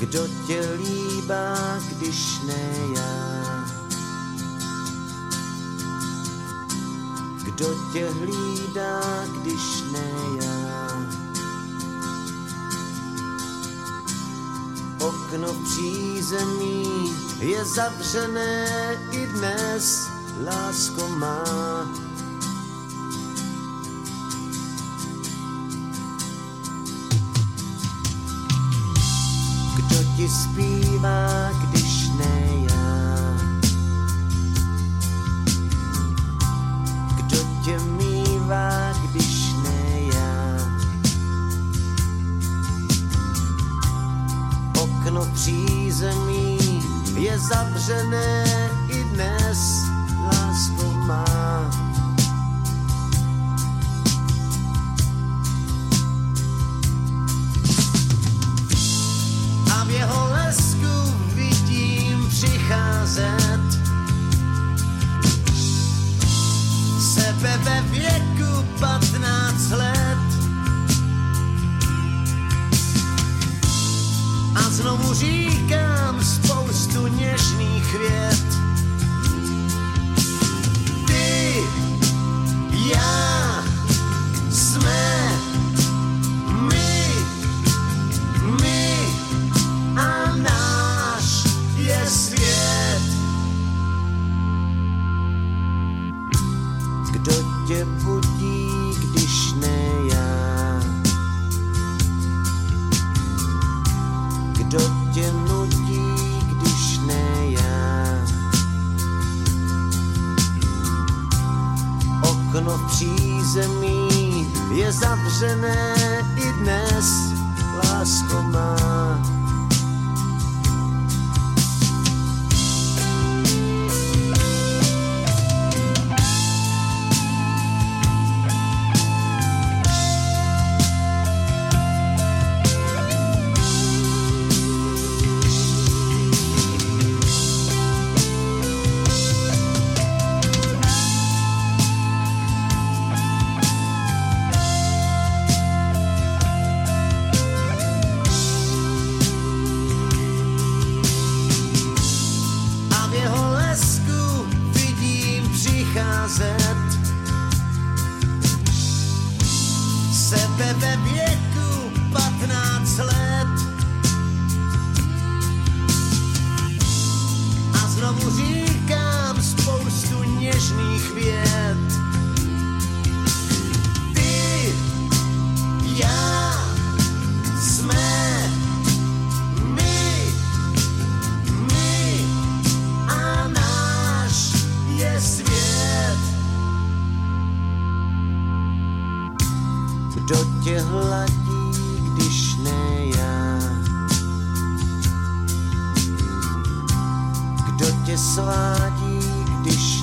Kdo tě líbá, když ne já? Kdo tě hlídá, když ne já? Okno v přízemí je zavřené i dnes, lásko má. Kdo ti zpívá, když ne já? Kdo tě mívá, když ne já? Okno v přízemí je zavřené i dnes, lásko má. A v jeho lesku vidím přicházet sebe ve věku 15 let. A znovu říkám spoustu něžných vět. Ty, já, jsme my a náš je svět. Kdo tě budí, když ne já? Kdo tě nutí, když ne já? Okno v přízemí je zavřené i dnes, lásko má. Sebe ve věku 15 let. A znovu říkám spoustu něžných vět. Ty, já, jsme my a náš je svět. Kdo tě hladí, když ne já? Kdo tě svádí, když